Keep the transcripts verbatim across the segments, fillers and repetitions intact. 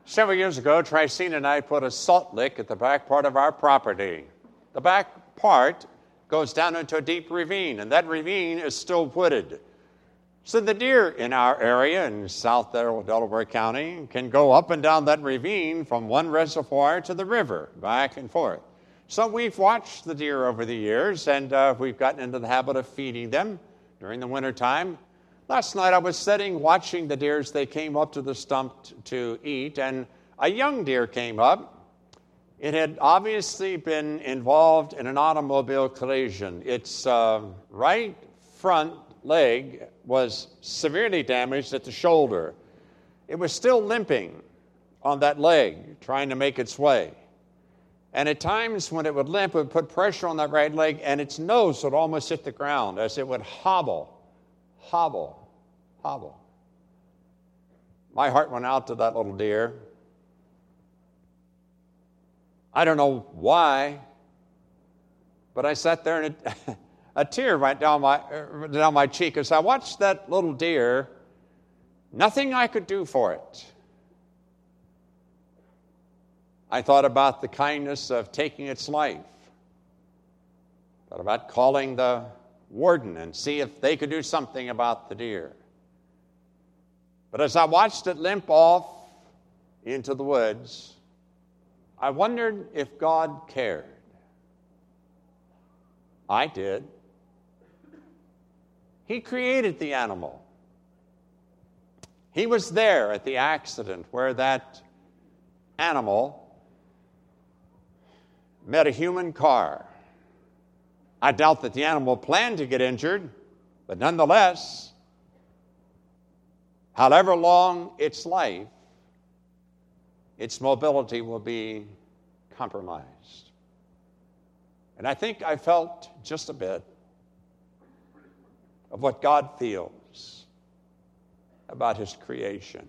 Several years ago, Tricina and I put a salt lick at the back part of our property. The back part goes down into a deep ravine, and that ravine is still wooded. So the deer in our area in South Delaware County can go up and down that ravine from one reservoir to the river, back and forth. So we've watched the deer over the years, and uh, we've gotten into the habit of feeding them during the wintertime. Last night I was sitting watching the deer as they came up to the stump t- to eat, and a young deer came up. It had obviously been involved in an automobile collision. Its uh, right front leg was severely damaged at the shoulder. It was still limping on that leg, trying to make its way. And at times when it would limp, it would put pressure on that right leg, and its nose would almost hit the ground as it would hobble. Hobble, hobble. My heart went out to that little deer. I don't know why, but I sat there and it, a tear right down my, uh, down my cheek as I watched that little deer. Nothing I could do for it. I thought about the kindness of taking its life. Thought about calling the warden and see if they could do something about the deer. But as I watched it limp off into the woods, I wondered if God cared. I did. He created the animal. He was there at the accident where that animal met a human car. I doubt that the animal planned to get injured, but nonetheless, however long its life, its mobility will be compromised. And I think I felt just a bit of what God feels about his creation.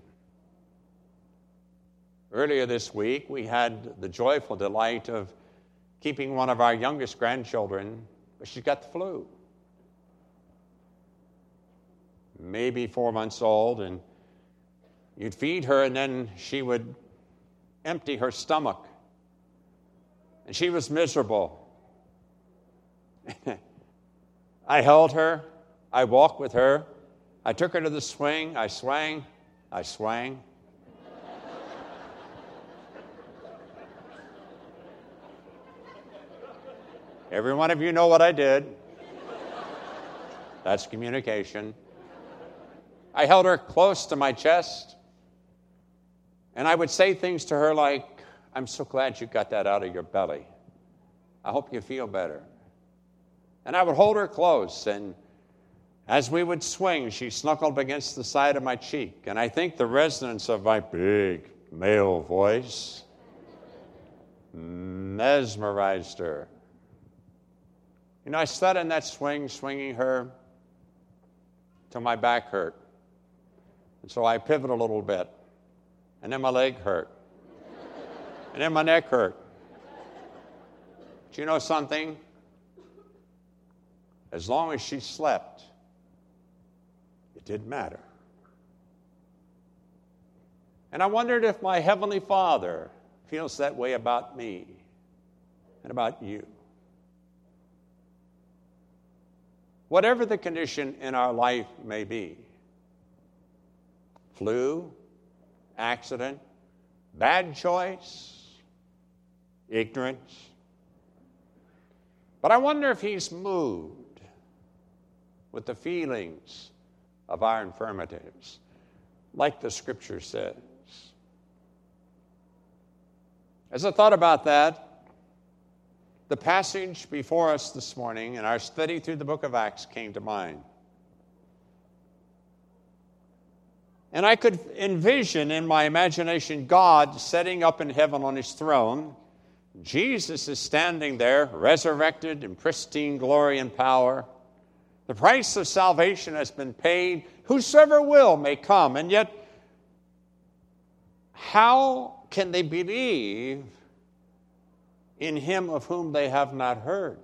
Earlier this week, we had the joyful delight of keeping one of our youngest grandchildren, but she's got the flu. Maybe four months old, and you'd feed her, and then she would empty her stomach. And she was miserable. I held her. I walked with her. I took her to the swing. I swang. I swang. Every one of you know what I did. That's communication. I held her close to my chest, and I would say things to her like, I'm so glad you got that out of your belly. I hope you feel better. And I would hold her close, and as we would swing, she snuggled against the side of my cheek, and I think the resonance of my big male voice mesmerized her. You know, I sat in that swing, swinging her till my back hurt. And so I pivoted a little bit. And then my leg hurt. And then my neck hurt. Do you know something? As long as she slept, it didn't matter. And I wondered if my Heavenly Father feels that way about me and about you. Whatever the condition in our life may be, flu, accident, bad choice, ignorance. But I wonder if he's moved with the feelings of our infirmities, like the Scripture says. As I thought about that, the passage before us this morning in our study through the book of Acts came to mind. And I could envision in my imagination God sitting up in heaven on his throne. Jesus is standing there, resurrected in pristine glory and power. The price of salvation has been paid. Whosoever will may come. And yet, how can they believe in him of whom they have not heard?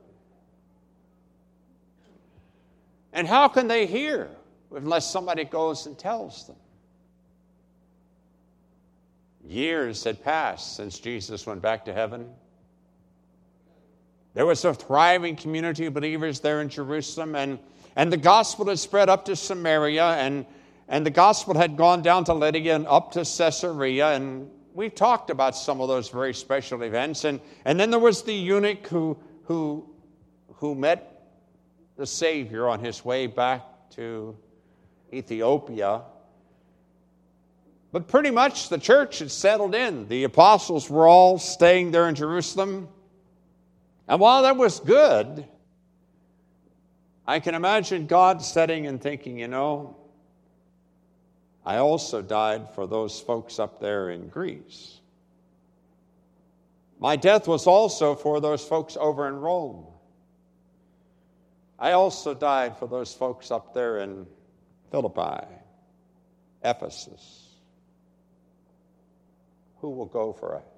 And how can they hear unless somebody goes and tells them? Years had passed since Jesus went back to heaven. There was a thriving community of believers there in Jerusalem, and, and the gospel had spread up to Samaria, and, and the gospel had gone down to Lydia and up to Caesarea, and we've talked about some of those very special events. And, and then there was the eunuch who, who, who met the Savior on his way back to Ethiopia. But pretty much the church had settled in. The apostles were all staying there in Jerusalem. And while that was good, I can imagine God sitting and thinking, you know, I also died for those folks up there in Greece. My death was also for those folks over in Rome. I also died for those folks up there in Philippi, Ephesus. Who will go for us?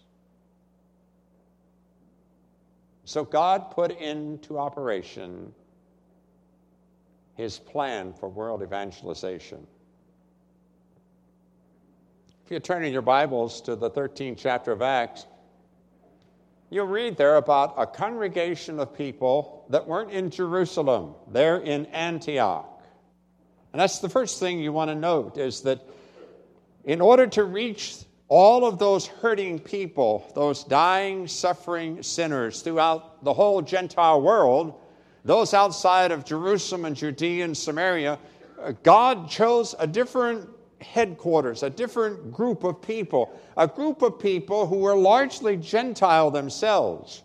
So God put into operation his plan for world evangelization. If you turn in your Bibles to the thirteenth chapter of Acts, you'll read there about a congregation of people that weren't in Jerusalem. They're in Antioch. And that's the first thing you want to note, is that in order to reach all of those hurting people, those dying, suffering sinners throughout the whole Gentile world, those outside of Jerusalem and Judea and Samaria, God chose a different headquarters, a different group of people, a group of people who were largely Gentile themselves.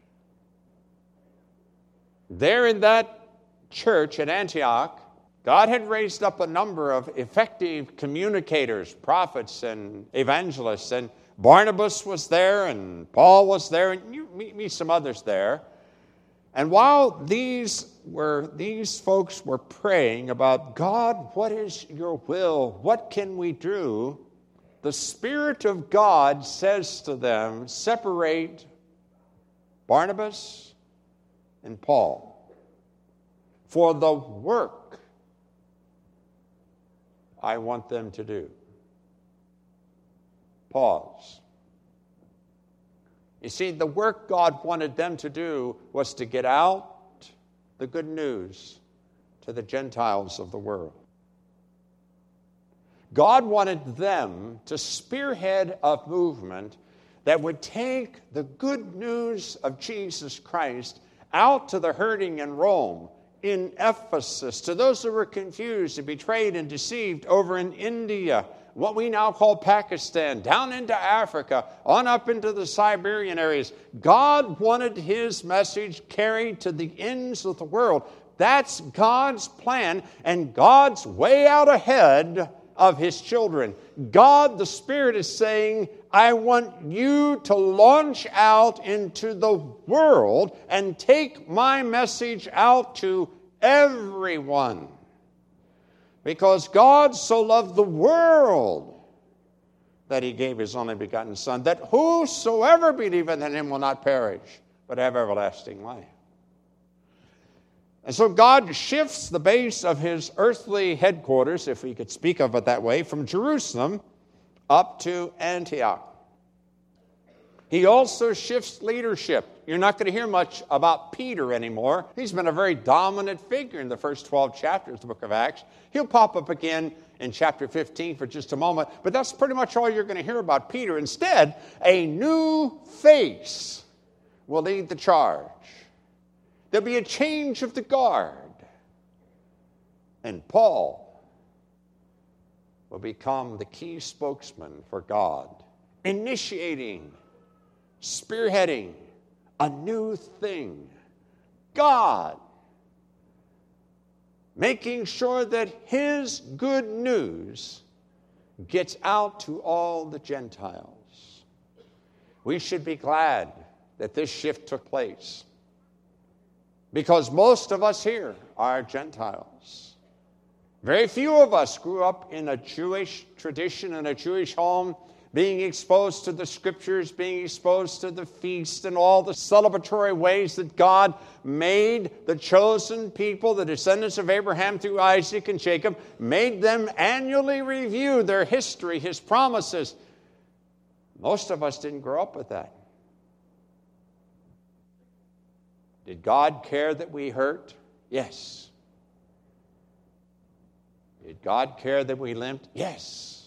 There in that church at Antioch, God had raised up a number of effective communicators, prophets and evangelists, and Barnabas was there, and Paul was there, and you meet me some others there. And while these were these folks were praying about, God, what is your will? What can we do? The Spirit of God says to them, separate Barnabas and Paul for the work I want them to do. Pause. You see, the work God wanted them to do was to get out the good news to the Gentiles of the world. God wanted them to spearhead a movement that would take the good news of Jesus Christ out to the hurting in Rome, in Ephesus, to those who were confused and betrayed and deceived over in India, what we now call Pakistan, down into Africa, on up into the Siberian areas. God wanted his message carried to the ends of the world. That's God's plan and God's way out ahead of his children. God, the Spirit, is saying, I want you to launch out into the world and take my message out to everyone. Because God so loved the world that he gave his only begotten Son, that whosoever believeth in him will not perish, but have everlasting life. And so God shifts the base of his earthly headquarters, if we could speak of it that way, from Jerusalem up to Antioch. He also shifts leadership. You're not going to hear much about Peter anymore. He's been a very dominant figure in the first twelve chapters of the book of Acts. He'll pop up again in chapter fifteen for just a moment, but that's pretty much all you're going to hear about Peter. Instead, a new face will lead the charge. There'll be a change of the guard. And Paul will become the key spokesman for God, initiating, spearheading a new thing. God making sure that his good news gets out to all the Gentiles. We should be glad that this shift took place, because most of us here are Gentiles. Very few of us grew up in a Jewish tradition, in a Jewish home, being exposed to the Scriptures, being exposed to the feast and all the celebratory ways that God made the chosen people, the descendants of Abraham through Isaac and Jacob, made them annually review their history, his promises. Most of us didn't grow up with that. Did God care that we hurt? Yes. Did God care that we limped? Yes.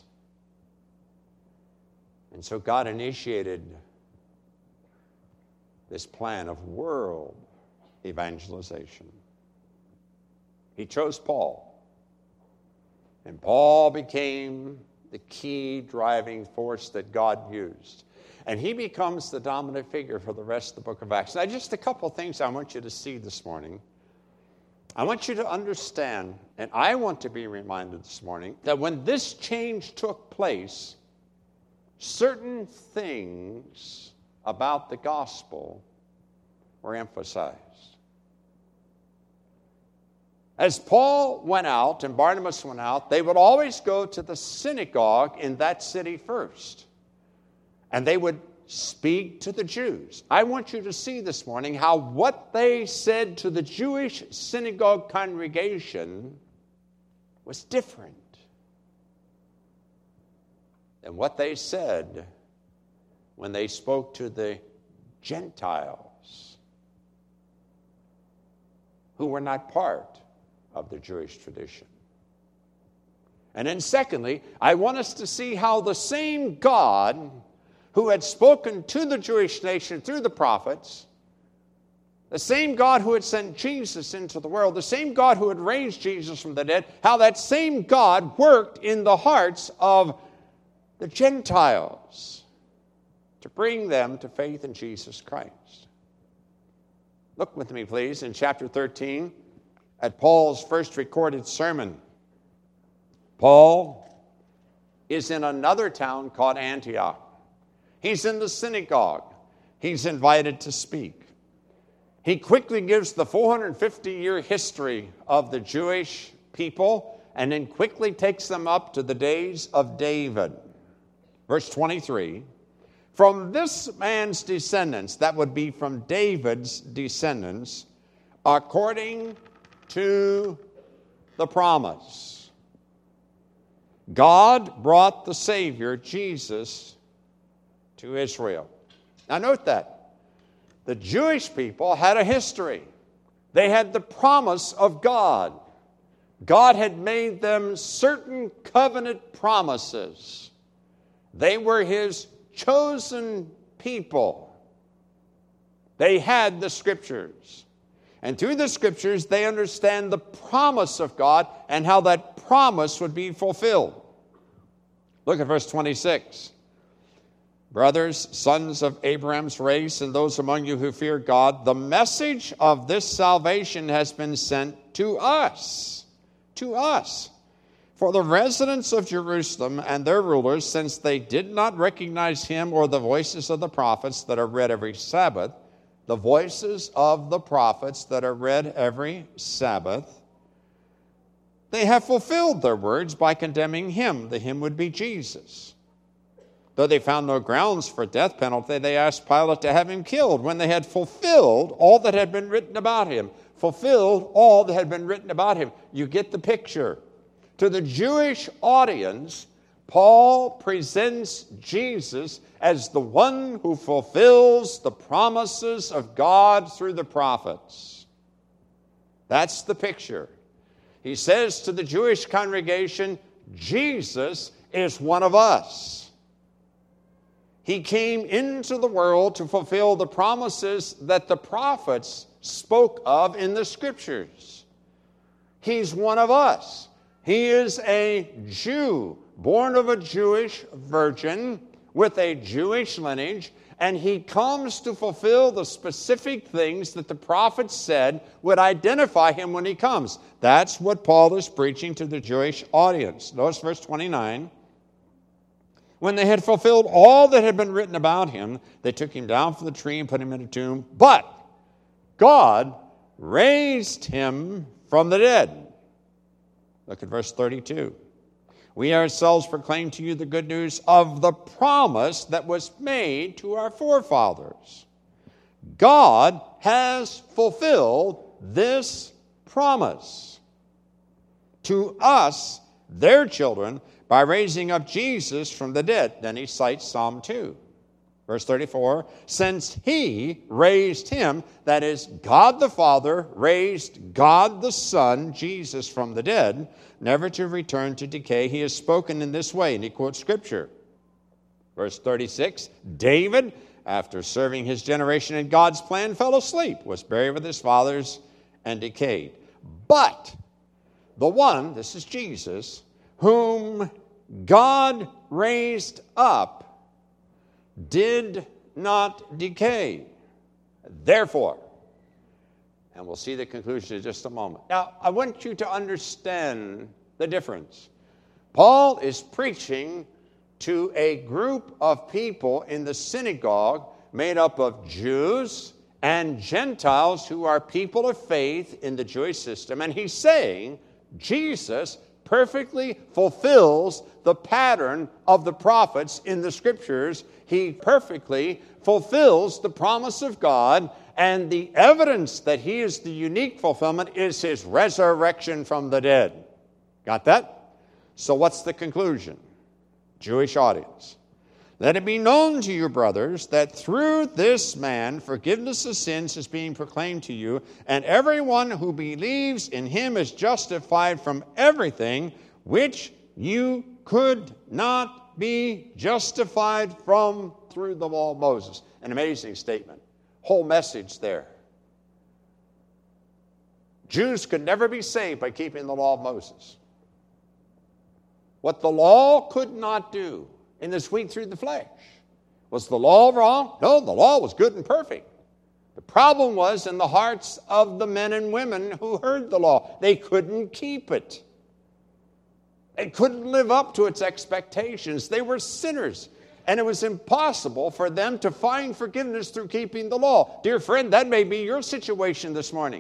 And so God initiated this plan of world evangelization. He chose Paul. And Paul became the key driving force that God used. And he becomes the dominant figure for the rest of the book of Acts. Now, just a couple of things I want you to see this morning. I want you to understand, and I want to be reminded this morning, that when this change took place, certain things about the gospel were emphasized. As Paul went out and Barnabas went out, they would always go to the synagogue in that city first. And they would speak to the Jews. I want you to see this morning how what they said to the Jewish synagogue congregation was different than what they said when they spoke to the Gentiles who were not part of the Jewish tradition. And then secondly, I want us to see how the same God who had spoken to the Jewish nation through the prophets, the same God who had sent Jesus into the world, the same God who had raised Jesus from the dead, how that same God worked in the hearts of the Gentiles to bring them to faith in Jesus Christ. Look with me, please, in chapter thirteen at Paul's first recorded sermon. Paul is in another town called Antioch. He's in the synagogue. He's invited to speak. He quickly gives the four hundred fifty year history of the Jewish people and then quickly takes them up to the days of David. Verse twenty-three, from this man's descendants, that would be from David's descendants, according to the promise, God brought the Savior, Jesus, to Israel. Now note that. The Jewish people had a history. They had the promise of God. God had made them certain covenant promises. They were His chosen people. They had the Scriptures. And through the Scriptures, they understand the promise of God and how that promise would be fulfilled. Look at verse twenty-six. Brothers, sons of Abraham's race, and those among you who fear God, the message of this salvation has been sent to us. To us. For the residents of Jerusalem and their rulers, since they did not recognize him or the voices of the prophets that are read every Sabbath, the voices of the prophets that are read every Sabbath, they have fulfilled their words by condemning him. The him would be Jesus. Though they found no grounds for death penalty, they asked Pilate to have him killed when they had fulfilled all that had been written about him. Fulfilled all that had been written about him. You get the picture. To the Jewish audience, Paul presents Jesus as the one who fulfills the promises of God through the prophets. That's the picture. He says to the Jewish congregation, Jesus is one of us. He came into the world to fulfill the promises that the prophets spoke of in the Scriptures. He's one of us. He is a Jew, born of a Jewish virgin with a Jewish lineage, and he comes to fulfill the specific things that the prophets said would identify him when he comes. That's what Paul is preaching to the Jewish audience. Notice verse twenty-nine. When they had fulfilled all that had been written about him, they took him down from the tree and put him in a tomb. But God raised him from the dead. Look at verse thirty-two. We ourselves proclaim to you the good news of the promise that was made to our forefathers. God has fulfilled this promise to us, their children, by raising up Jesus from the dead. Then he cites Psalm two. Verse thirty-four, since he raised him, that is, God the Father raised God the Son, Jesus, from the dead, never to return to decay, he has spoken in this way, and he quotes Scripture. Verse thirty-six, David, after serving his generation in God's plan, fell asleep, was buried with his fathers, and decayed. But the one, this is Jesus, whom God raised up, did not decay. Therefore, and we'll see the conclusion in just a moment. Now, I want you to understand the difference. Paul is preaching to a group of people in the synagogue made up of Jews and Gentiles who are people of faith in the Jewish system. And he's saying Jesus perfectly fulfills the pattern of the prophets in the Scriptures. He perfectly fulfills the promise of God, and the evidence that he is the unique fulfillment is his resurrection from the dead. Got that? So what's the conclusion? Jewish audience. Let it be known to you, brothers, that through this man forgiveness of sins is being proclaimed to you, and everyone who believes in him is justified from everything which you could not be justified from through the law of Moses. An amazing statement. Whole message there. Jews could never be saved by keeping the law of Moses. What the law could not do in this week through the flesh. Was the law wrong? No, the law was good and perfect. The problem was in the hearts of the men and women who heard the law. They couldn't keep it. They couldn't live up to its expectations. They were sinners, and it was impossible for them to find forgiveness through keeping the law. Dear friend, that may be your situation this morning.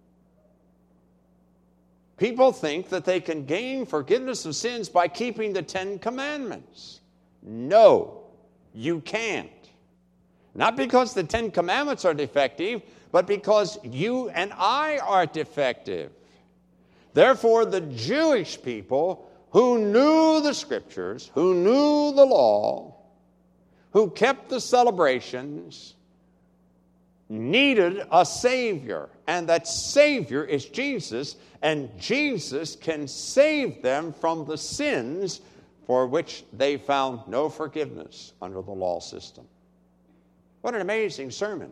People think that they can gain forgiveness of sins by keeping the Ten Commandments. No, you can't. Not because the Ten Commandments are defective, but because you and I are defective. Therefore, the Jewish people who knew the Scriptures, who knew the law, who kept the celebrations, needed a Savior. And that Savior is Jesus, and Jesus can save them from the sins for which they found no forgiveness under the law system. What an amazing sermon.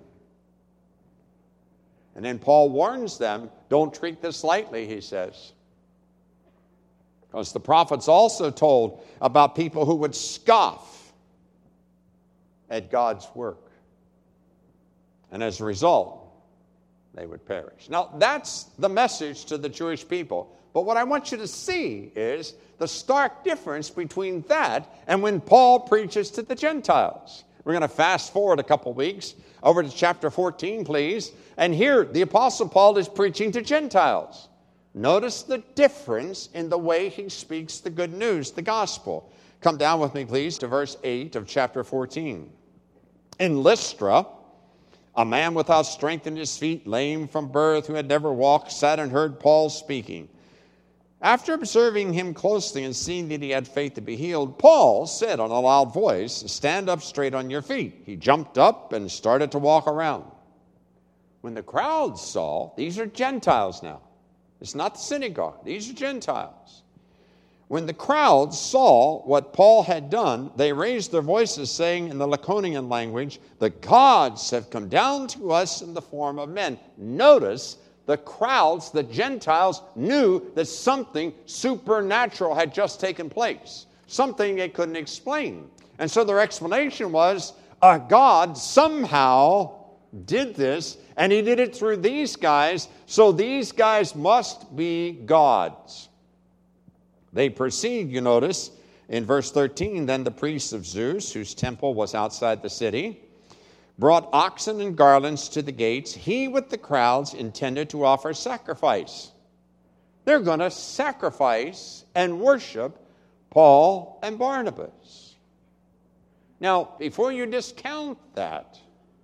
And then Paul warns them, don't treat this lightly, he says. Because the prophets also told about people who would scoff at God's work. And as a result, they would perish. Now, that's the message to the Jewish people. But what I want you to see is the stark difference between that and when Paul preaches to the Gentiles. We're going to fast forward a couple weeks over to chapter fourteen, please. And here, the Apostle Paul is preaching to Gentiles. Notice the difference in the way he speaks the good news, the gospel. Come down with me, please, to verse eight of chapter fourteen. In Lystra, a man without strength in his feet, lame from birth, who had never walked, sat and heard Paul speaking. After observing him closely and seeing that he had faith to be healed, Paul said in a loud voice, stand up straight on your feet. He jumped up and started to walk around. When the crowd saw, these are Gentiles now. It's not the synagogue. These are Gentiles. When the crowd saw what Paul had done, they raised their voices, saying in the Lycaonian language, the gods have come down to us in the form of men. Notice the crowds, the Gentiles, knew that something supernatural had just taken place, something they couldn't explain. And so their explanation was, a God somehow did this, and he did it through these guys, so these guys must be gods. They proceed, you notice, in verse thirteen, then the priests of Zeus, whose temple was outside the city, brought oxen and garlands to the gates. He with the crowds intended to offer sacrifice. They're going to sacrifice and worship Paul and Barnabas. Now, before you discount that,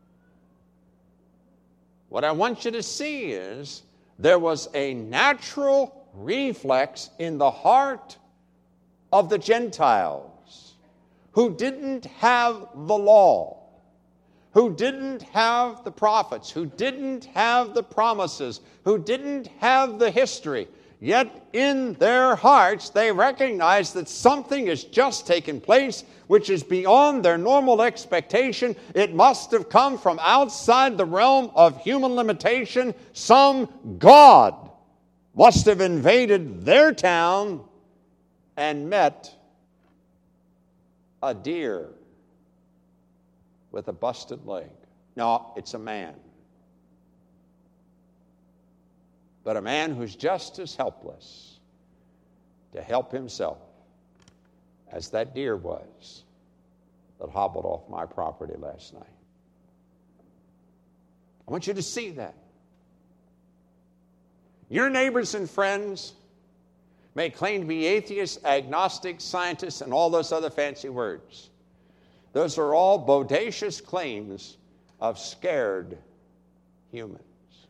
what I want you to see is there was a natural reflex in the heart of the Gentiles who didn't have the law. who didn't have the prophets, who didn't have the promises, who didn't have the history. Yet in their hearts, they recognize that something has just taken place which is beyond their normal expectation. It must have come from outside the realm of human limitation. Some God must have invaded their town and met a deer with a busted leg. No, it's a man. But a man who's just as helpless to help himself as that deer was that hobbled off my property last night. I want you to see that. Your neighbors and friends may claim to be atheists, agnostics, scientists, and all those other fancy words. Those are all bodacious claims of scared humans.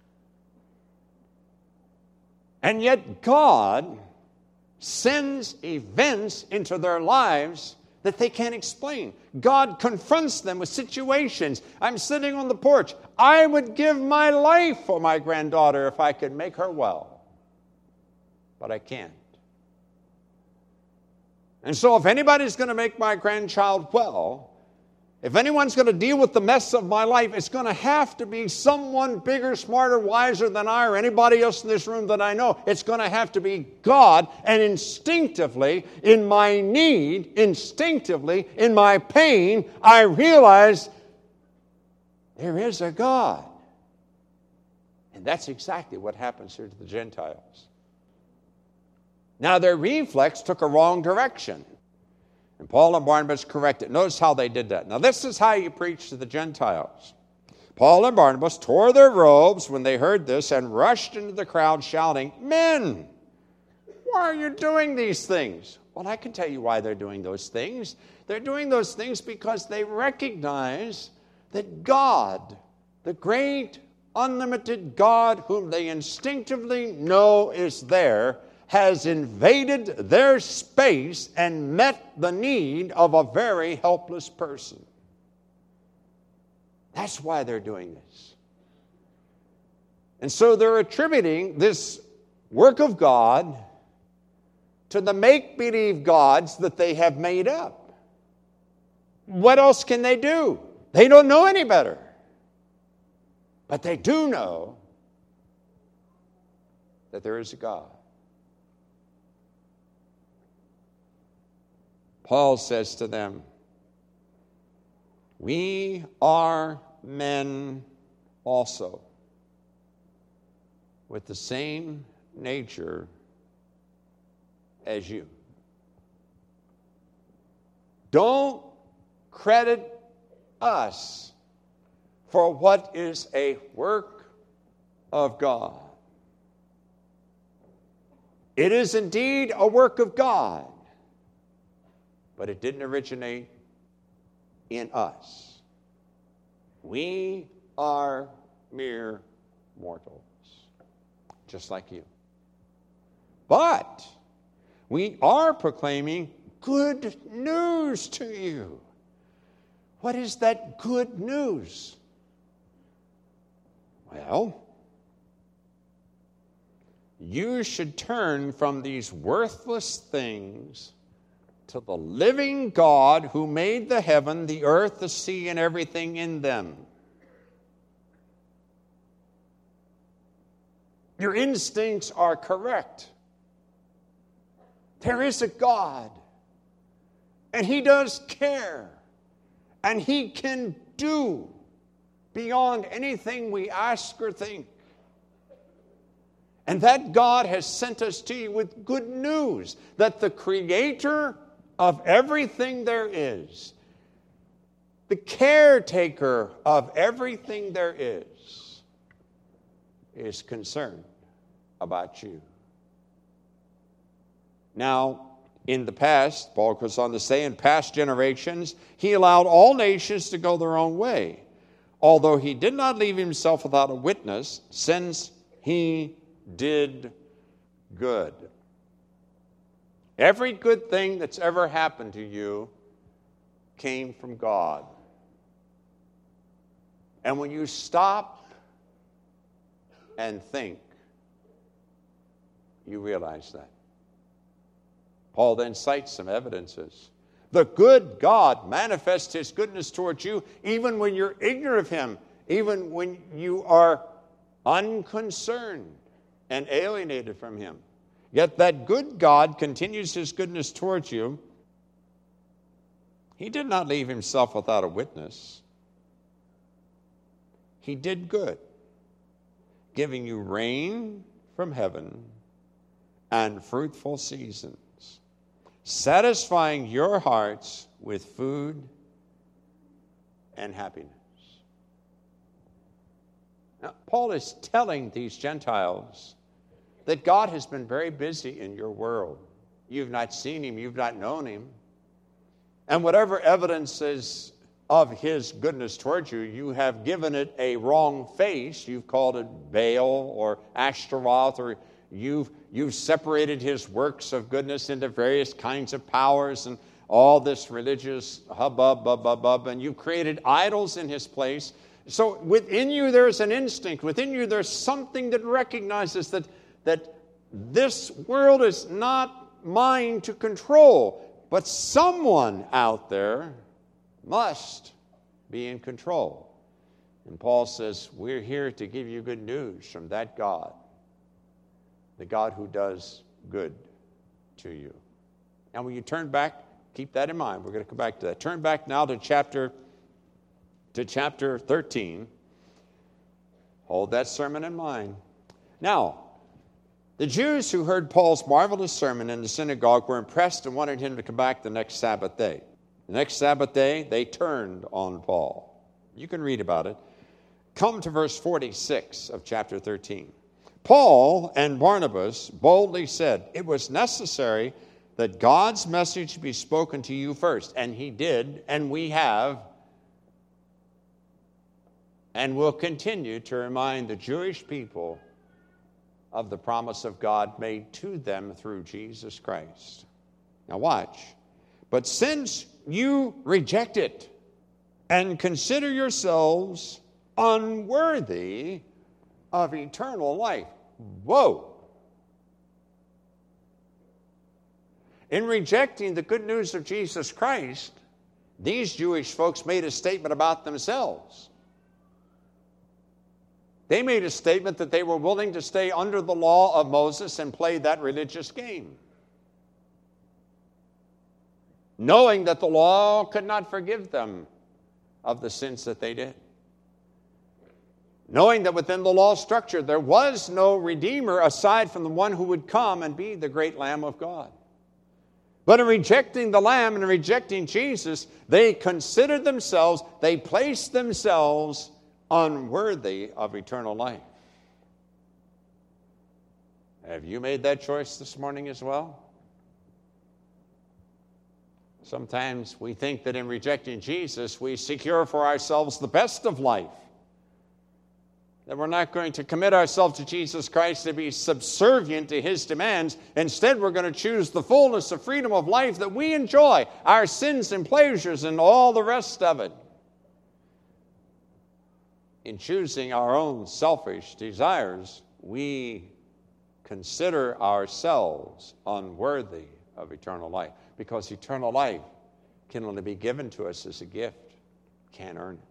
And yet God sends events into their lives that they can't explain. God confronts them with situations. I'm sitting on the porch. I would give my life for my granddaughter if I could make her well. But I can't. And so if anybody's going to make my grandchild well, if anyone's going to deal with the mess of my life, it's going to have to be someone bigger, smarter, wiser than I or anybody else in this room that I know. It's going to have to be God. And instinctively, in my need, instinctively, in my pain, I realize there is a God. And that's exactly what happens here to the Gentiles. Now, their reflex took a wrong direction. And Paul and Barnabas corrected. Notice how they did that. Now, this is how you preach to the Gentiles. Paul and Barnabas tore their robes when they heard this and rushed into the crowd shouting, "Men, why are you doing these things?" Well, I can tell you why they're doing those things. They're doing those things because they recognize that God, the great, unlimited God whom they instinctively know is there, has invaded their space and met the need of a very helpless person. That's why they're doing this. And so they're attributing this work of God to the make-believe gods that they have made up. What else can they do? They don't know any better. But they do know that there is a God. Paul says to them, "We are men also, with the same nature as you." Don't credit us for what is a work of God. It is indeed a work of God, but it didn't originate in us. We are mere mortals, just like you. But we are proclaiming good news to you. What is that good news? Well, you should turn from these worthless things to the living God who made the heaven, the earth, the sea, and everything in them. Your instincts are correct. There is a God, and He does care, and He can do beyond anything we ask or think. And that God has sent us to you with good news, that the Creator of everything there is, the caretaker of everything there is, is concerned about you. Now, in the past, Paul goes on to say, in past generations, He allowed all nations to go their own way, although He did not leave Himself without a witness, since He did good. Every good thing that's ever happened to you came from God. And when you stop and think, you realize that. Paul then cites some evidences. The good God manifests his goodness towards you even when you're ignorant of him, even when you are unconcerned and alienated from him. Yet that good God continues his goodness towards you. He did not leave himself without a witness. He did good, giving you rain from heaven and fruitful seasons, satisfying your hearts with food and happiness. Now, Paul is telling these Gentiles that God has been very busy in your world. You've not seen him, you've not known him. And whatever evidence is of his goodness towards you, you have given it a wrong face. You've called it Baal or Ashtaroth, or you've, you've separated his works of goodness into various kinds of powers and all this religious hubbub, bub, bub, bub, and you've created idols in his place. So within you there's an instinct. Within you there's something that recognizes that, that this world is not mine to control, but someone out there must be in control. And Paul says, we're here to give you good news from that God, the God who does good to you. Now when you turn back, keep that in mind. We're going to come back to that. Turn back now to chapter to chapter thirteen. Hold that sermon in mind. Now, the Jews who heard Paul's marvelous sermon in the synagogue were impressed and wanted him to come back the next Sabbath day. The next Sabbath day, they turned on Paul. You can read about it. Come to verse forty-six of chapter thirteen. Paul and Barnabas boldly said, it was necessary that God's message be spoken to you first. And he did, and we have, and will continue to remind the Jewish people of the promise of God made to them through Jesus Christ. Now watch. But since you reject it and consider yourselves unworthy of eternal life. Whoa. In rejecting the good news of Jesus Christ, these Jewish folks made a statement about themselves. They made a statement that they were willing to stay under the law of Moses and play that religious game, knowing that the law could not forgive them of the sins that they did. Knowing that within the law structure there was no Redeemer aside from the one who would come and be the great Lamb of God. But in rejecting the Lamb and rejecting Jesus, they considered themselves, they placed themselves unworthy of eternal life. Have you made that choice this morning as well? Sometimes we think that in rejecting Jesus, we secure for ourselves the best of life. That we're not going to commit ourselves to Jesus Christ to be subservient to his demands. Instead, we're going to choose the fullness of freedom of life that we enjoy, our sins and pleasures and all the rest of it. In choosing our own selfish desires, we consider ourselves unworthy of eternal life, because eternal life can only be given to us as a gift. Can't earn it.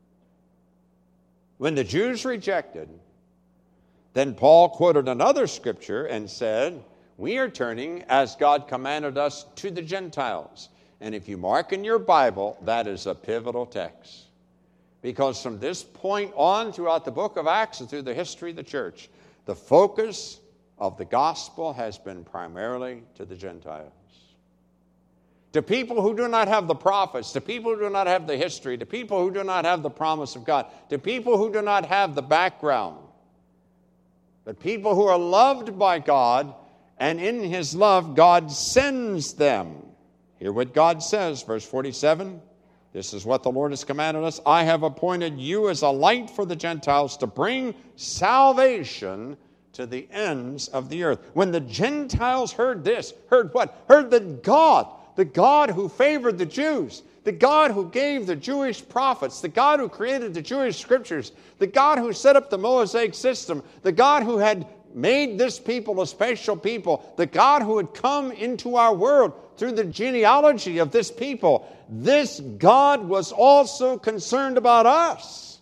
When the Jews rejected, then Paul quoted another scripture and said, we are turning, as God commanded us, to the Gentiles. And if you mark in your Bible, that is a pivotal text. Because from this point on throughout the book of Acts and through the history of the church, the focus of the gospel has been primarily to the Gentiles. To people who do not have the prophets, to people who do not have the history, to people who do not have the promise of God, to people who do not have the background, but people who are loved by God, and in his love, God sends them. Hear what God says, verse forty-seven. This is what the Lord has commanded us. I have appointed you as a light for the Gentiles to bring salvation to the ends of the earth. When the Gentiles heard this, heard what? Heard that God, the God who favored the Jews, The God who gave the Jewish prophets, the God who created the Jewish scriptures, the God who set up the Mosaic system, the God who had made this people a special people, the God who had come into our world through the genealogy of this people, this God was also concerned about us.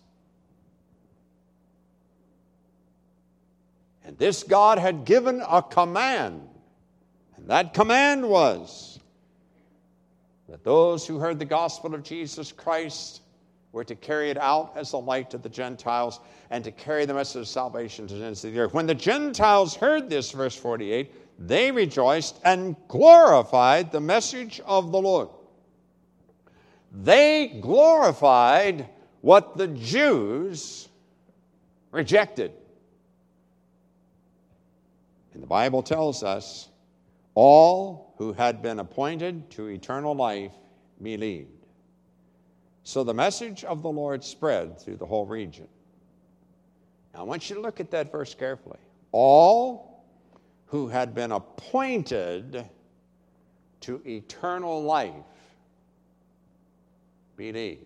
And this God had given a command, and that command was that those who heard the gospel of Jesus Christ were to carry it out as a light to the Gentiles and to carry the message of salvation to the ends of the earth. When the Gentiles heard this, verse forty-eight, they rejoiced and glorified the message of the Lord. They glorified what the Jews rejected. And the Bible tells us all who had been appointed to eternal life believed. So the message of the Lord spread through the whole region. Now I want you to look at that verse carefully. All who had been appointed to eternal life believed.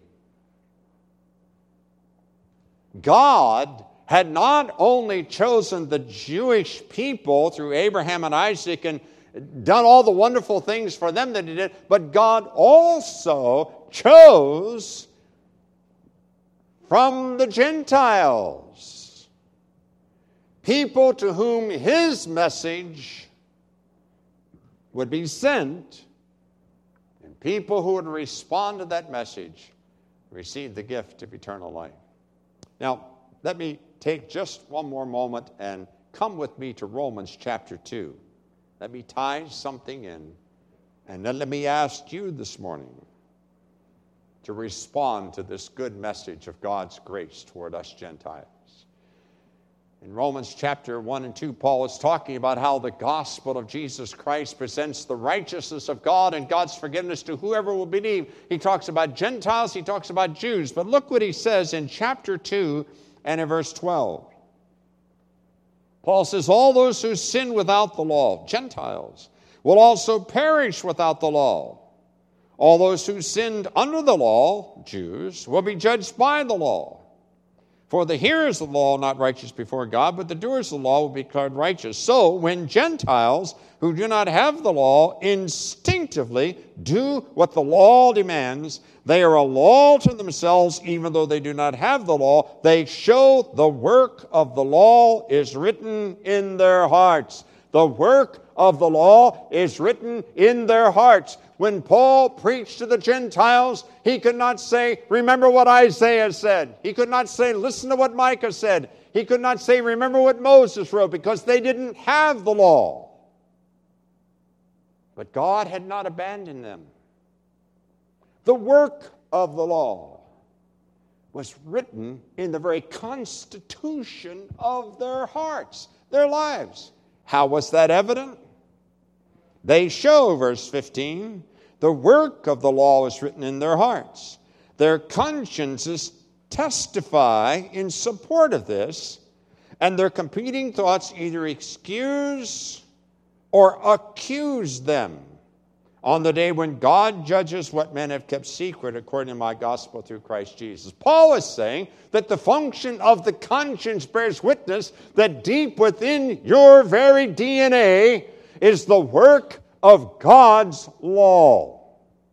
God had not only chosen the Jewish people through Abraham and Isaac and done all the wonderful things for them that he did, but God also chose from the Gentiles people to whom his message would be sent, and people who would respond to that message receive the gift of eternal life. Now, let me take just one more moment and come with me to Romans chapter two. Let me tie something in, and then let me ask you this morning to respond to this good message of God's grace toward us Gentiles. In Romans chapter one and two, Paul is talking about how the gospel of Jesus Christ presents the righteousness of God and God's forgiveness to whoever will believe. He talks about Gentiles, he talks about Jews. But look what he says in chapter two and in verse twelve. Paul says, all those who sin without the law, Gentiles, will also perish without the law. All those who sinned under the law, Jews, will be judged by the law. For the hearers of the law are not righteous before God, but the doers of the law will be declared righteous. So when Gentiles who do not have the law instinctively do what the law demands, they are a law to themselves, even though they do not have the law. They show the work of the law is written in their hearts. The work of the law is written in their hearts. When Paul preached to the Gentiles, he could not say, remember what Isaiah said. He could not say, listen to what Micah said. He could not say, remember what Moses wrote, because they didn't have the law. But God had not abandoned them. The work of the law was written in the very constitution of their hearts, their lives. How was that evident? They show, verse fifteen, the work of the law is written in their hearts. Their consciences testify in support of this, and their competing thoughts either excuse or accuse them on the day when God judges what men have kept secret according to my gospel through Christ Jesus. Paul is saying that the function of the conscience bears witness that deep within your very D N A is the work of God's law.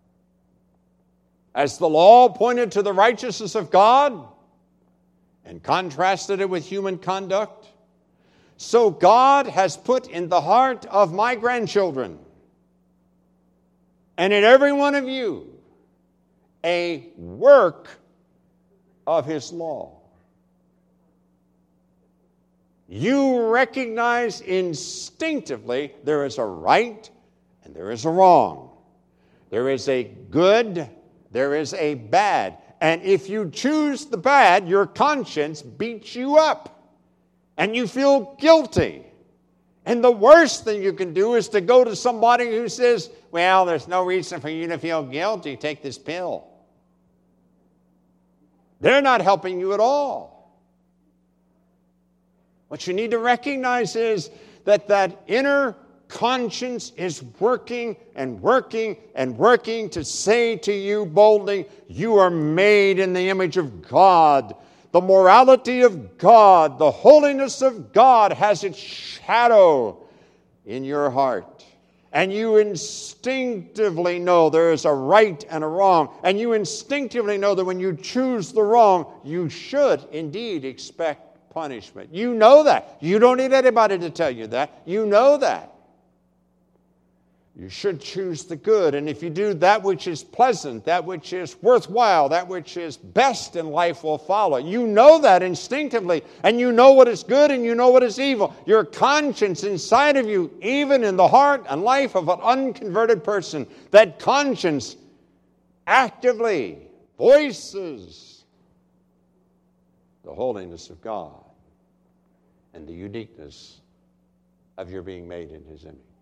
As the law pointed to the righteousness of God and contrasted it with human conduct, so God has put in the heart of my grandchildren and in every one of you a work of his law. You recognize instinctively there is a right and there is a wrong. There is a good, there is a bad. And if you choose the bad, your conscience beats you up and you feel guilty. And the worst thing you can do is to go to somebody who says, well, there's no reason for you to feel guilty. Take this pill. They're not helping you at all. What you need to recognize is that that inner conscience is working and working and working to say to you boldly, you are made in the image of God. The morality of God, the holiness of God has its shadow in your heart. And you instinctively know there is a right and a wrong. And you instinctively know that when you choose the wrong, you should indeed expect punishment. You know that. You don't need anybody to tell you that. You know that. You should choose the good. And if you do, that which is pleasant, that which is worthwhile, that which is best in life will follow. You know that instinctively, and you know what is good and you know what is evil. Your conscience inside of you, even in the heart and life of an unconverted person, that conscience actively voices the holiness of God and the uniqueness of your being made in His image.